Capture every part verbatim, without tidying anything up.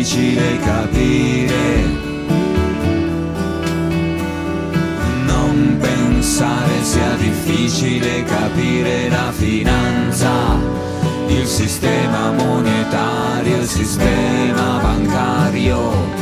difficile capire, non pensare sia difficile capire la finanza, il sistema monetario, il sistema bancario.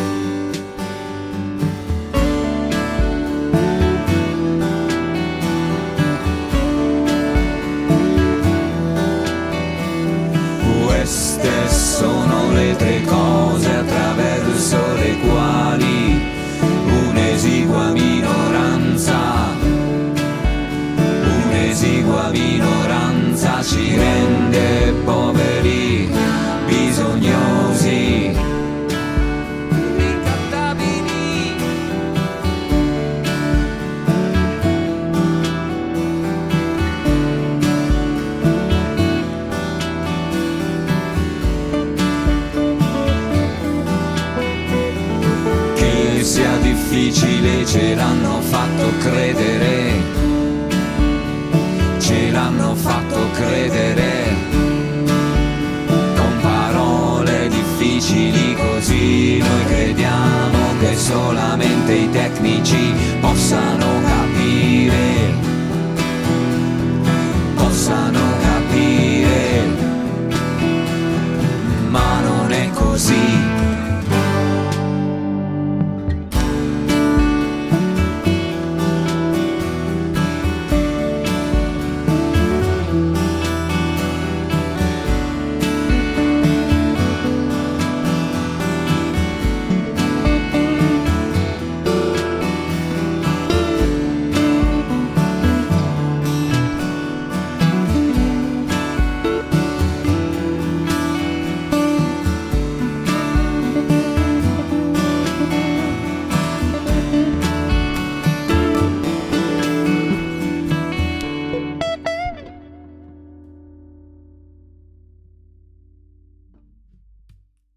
Queste sono le tre cose attraverso le quali un'esigua minoranza, un'esigua minoranza ci rende poveri, bisognosi, ricattabili. Che sia difficile ce l'hanno fatto credere, ce l'hanno fatto credere, con parole difficili così noi crediamo che solamente i tecnici possano capire, possano capire, ma non è così.